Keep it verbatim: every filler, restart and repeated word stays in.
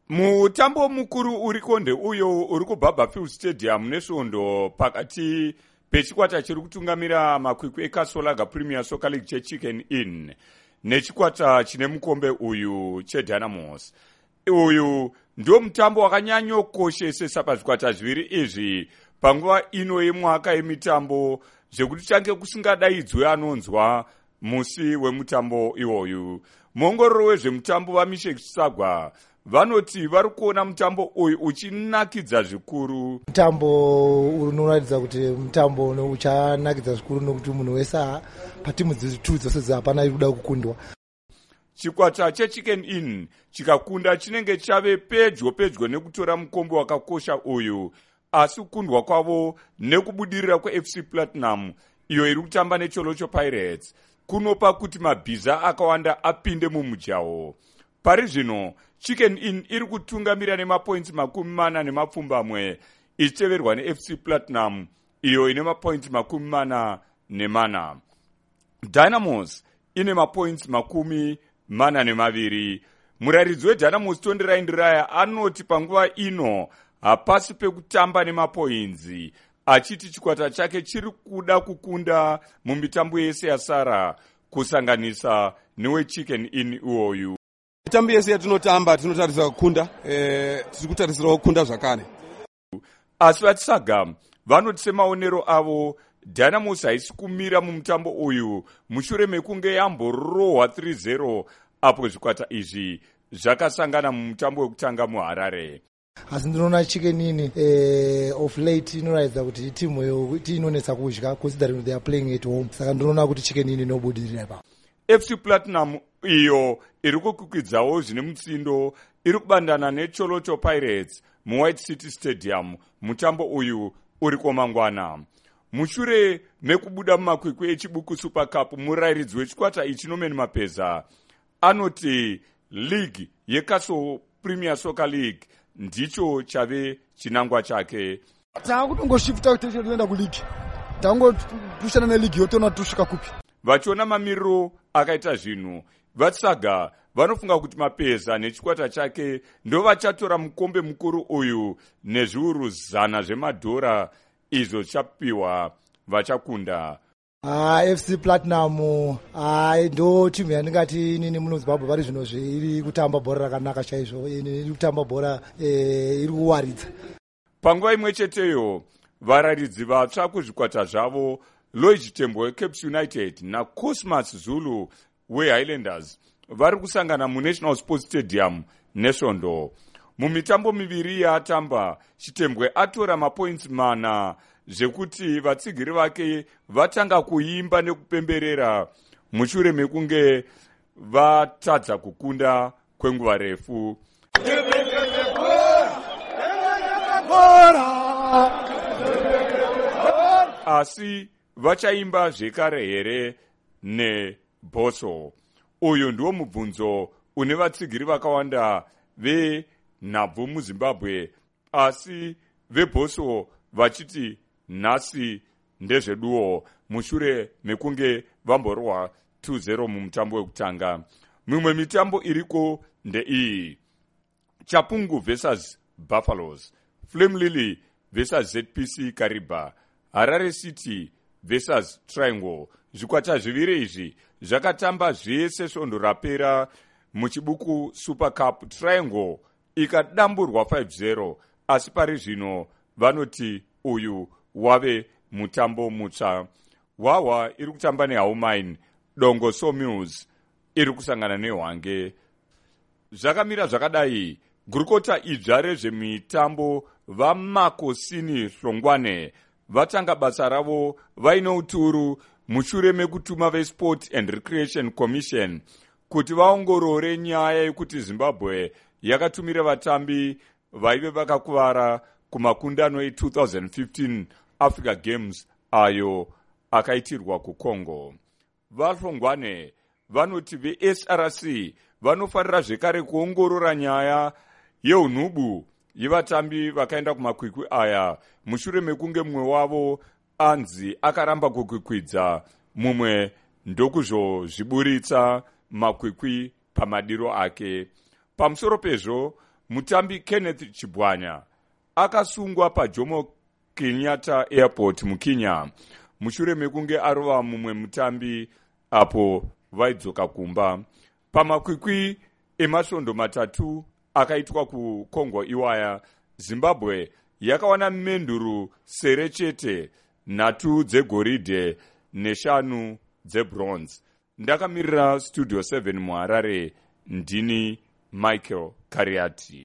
Mutambo mukuru uriko ndeuyo uri kuBarberfield Stadium nesvondo pakati pechikwata chiri kutungamira makwikwi eKasolaga Premier Soccer League cheChicken Inn nechikwata chine mukombe uyu cheDynamos. Uyu ndio mutambo wakanyanyokoshesesa pazvikwata zviviri izvi panguva ino yemwaka yemitambo zvekuti change kusingadaidzwe anonzwa musi wemutambo iwoyu. Muongororo wezvemutambo vaMishek Sagwa vanoti vari kuona mutambo uyu uchinakidza zvikuru. Mutambo unoratidza kuti mutambo uchanakidza zvikuru nokuti munhu wese patimu dzitatu dzose hapana iri kuda kukundwa. Chikwata cheChicken Inn chikakunda chinenge chave pedyo pedyo nekutora mukombe wakakosha uyu, asi kukundwa kwavo nekubudirira kweF C Platinum iyo iri kutamba neCholocho Pirates kunopa kuti mabhiza akawanda apinde mumujaho. Pari zvino Chicken Inn iri kutungamira nemapoints makumi mana nemapfumbamwe ichiteverwa neF C Platinum iyo ine mapoints makumi mana nemana. Dynamos ine mapoints makumi mana nemaviri. Muraridzi weDynamos Tonderai Ndiraya anoti panguva ino hapasi pekutamba nemapoints, achiti chikwata chake chiri kuda kukunda mumitambo yese yasara kusanganisa neweChicken Inn iwoyu. Mitambo yese yatinotamba tinotarisira kukunda, eh, tiri kutarisirawo kukunda zvakare. Asi vatisaga vanoti semaonero avo Dynamos haisi kumira mumutambo uyu mushure mekunge yamborohwa three zero apo zvikwata izvi zvakasangana mumutambo wekutanga muHarare. Asi ndinoona Chicken Inn eh, of late inoratidza kuti timu yo inonetsa kudya considering they are playing at home. Saka ndinoona kuti Chicken Inn inobudirira ipapo. F C Platinum iyo iri kukwikwidzwawo zvine mutsindo iri kubandana neCholocho Pirates muWhite City Stadium. Mutambo uyu uri komangwana. Mushure mekubuda mumakwikwi echibuku Super Cup, murairidzi wechikwata ichi Norman Mapeza anoti league yeCastle Premier Soccer League ndicho chave chinangwa chake. Takutongoshifuta kuti toenda kuleague. Tangopushana neleague yotona tusvika kupi. Vachiona mamiriro akaita zvinhu, Vatsaga vanofunga kuti Mapeza nechikwata chake ndo vachatora mukombe mukuru uyu nezviuru zana zvemadhora izvo chapiwa vachakunda. Ah, F C Platinum ah ndo timu yandingati inini muno Zimbabwe vari zvino iri kutamba bhora rakanaka chaizvo, iri kutamba bhora eh, iri kuwaridza. Panguva imwe cheteyo vararidzi vatsva kuzvikwata zvavo Loic Tembo weCaps United naCosmas Zulu weHighlanders vari kusangana muNational Sports Stadium nesvondo. Mumitambo miviri yaatamba Chitembwe atora mapoints mana zvekuti vatsigiri vake vatanga kuimba nekupemberera mushure mekunge vatadza kukunda kwenguva refu. Asi vachaimba zvekare here neBoso? Uyu ndiwo mubvunzo une vatsigiri vakawanda venhabvu muZimbabwe, asi veBoso vachiti nhasi ndezveduo mushure mekunge vamborohwa two zero mumutambo wekutanga. Mimwe mitambo iriko ndeiyi: Chapungu versus Buffaloes, Flame Lily versus Z P C Kariba, Harare City versus Triangle. Zvikwata zviviri izvi zvakatamba zvese svondo rapera muchibuku Super Cup. Triangle ikadamburwa five zero, asi pari zvino vanoti uyu wave mutambo mutsva. Wawa iri kutamba neHaumine, Dongo Sawmills iri kusangana neHwange. Zvakamira zvakadai, gurukota idzva rezvemitambo vaMakosini Hlongwane vatanga basa ravo vaine uturu mushure mekutuma veSport and Recreation Commission kuti vaongorore nyaya yekuti Zimbabwe yakatumira vatambi vaive vakakuvara kumakundano e-twenty fifteen Africa Games ayo akaitirwa kuCongo. VaHlongwane vanoti veS R C vanofanira zvekare kuongorora nyaya yeunhubu yevatambi vakaenda kumakwikwi aya mushure mekunge mumwe wavo anzi akaramba kukwikwidza, mumwe ndokuzvozviburitsa makwikwi pamadiro ake. Pamusoro pezvo mutambi Kenneth Chibwanya akasungwa paJomo Kenyatta Airport muKenya mushure mekunge arova mumwe mutambi apo vaidzoka kumba pamakwikwi emasvondo matatu akaitwa kuKongo Iwaya. Zimbabwe yakawana menduru sere chete, nhatu dzegoridhe neshanu dzebronze. Ndakamirira Studio seven muHarare, ndini Michael Kariati.